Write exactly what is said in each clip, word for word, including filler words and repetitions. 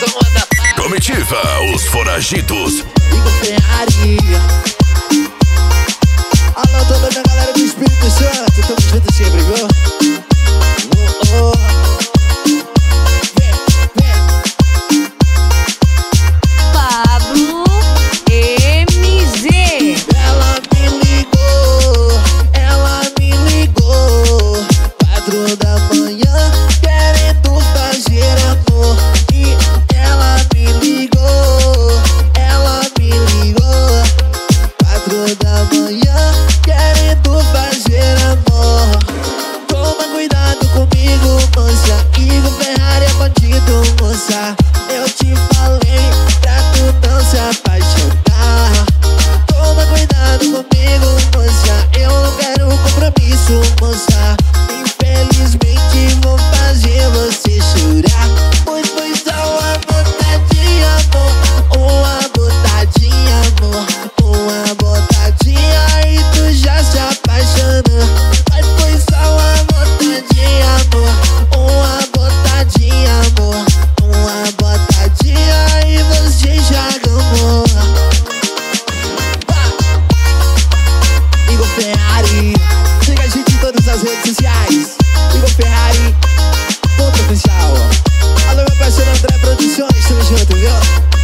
Comitiva, os foragidos. Igor Ferrari. Alô, toda minha galera do Espírito Santo, tamo junto sempre, viu? Oh, oh. Vem, vem. Pablo M Z. Ela me ligou, ela me ligou, quatro da manhã, querendo fazer amor. E ela me ligou, ela me ligou, quatro da manhã, querendo fazer amor. Toma cuidado comigo, moça. Igor Ferrari é bandido, moça. Eu te falei pra tu não se apaixonar. Toma cuidado comigo, moça. Eu não quero compromisso, moça. Infelizmente vou fazer você chorar. Pois foi só uma botadinha, amor. Uma botadinha, amor. Uma botadinha e tu já se apaixonou. Mas foi só uma botadinha, amor. Uma botadinha, amor. Uma botadinha e você já gamou. Igor Ferrari, siga a gente em todas as redes sociais. Igor Ferrari, ponto oficial. Alô, meu parceiro André Produções, tamo junto, viu?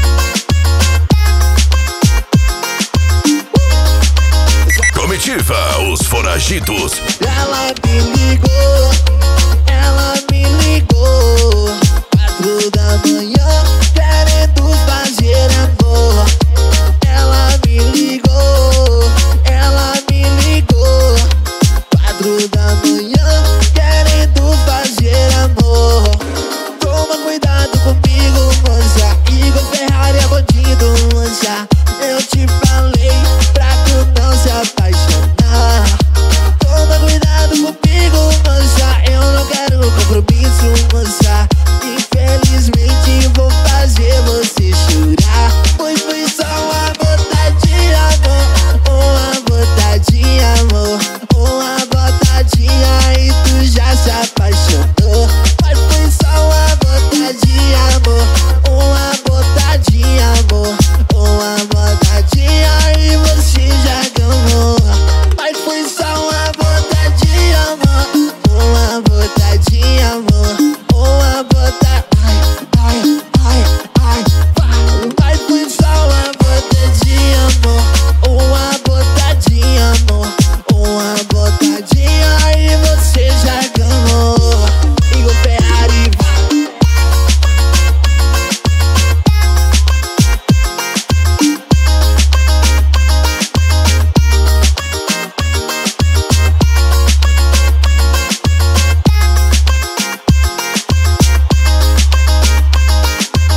Comitiva, os foragidos. Ela me ligou, ela me ligou, quatro da manhã, querendo fazer amor. Ela me ligou, ela me ligou, quatro da manhã, querendo fazer amor. Toma cuidado comigo, moça. Igor Ferrari é bandido, moça. Eu te falei pra tu não se apaixonar. Toma cuidado comigo, moça. Eu não quero compromisso, moça. Infelizmente vou fazer você chorar. Pois foi só uma botadinha, amor. Uma botadinha, amor. Uma botadinha e tu já se apaixonou. Mas foi só uma botadinha, amor. Uma botadinha, amor. Uma botadinha e você já gamou. Mas foi só uma botadinha, amor. Uma botadinha, amor. Uma botadinha. Ai, ai, ai, ai. Mas foi só uma botadinha, amor. Uma botadinha, amor. Uma botadinha e você já gamou. Igor Ferrari.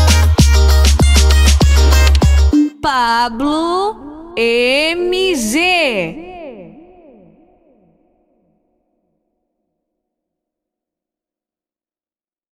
Pablo M Z.